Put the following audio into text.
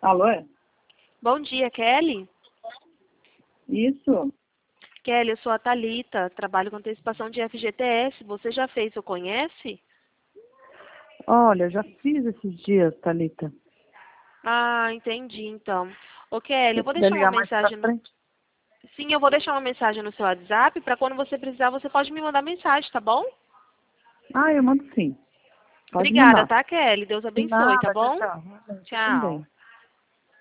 Alô? É? Bom dia, Kelly. Isso. Kelly, eu sou a Thalita, trabalho com antecipação de FGTS. Você já fez ou conhece? Olha, eu já fiz esses dias, Thalita. Ah, entendi, então. Ô, Kelly, Se eu vou quiser deixar uma ligar mais pra mensagem no... frente. Sim, eu vou deixar uma mensagem no seu WhatsApp para quando você precisar, você pode me mandar mensagem, tá bom? Ah, eu mando sim. Pode Obrigada, mandar. tá, Kelly? Deus De abençoe, tá nada, tchau, bom? tchau. Você Tchau. também.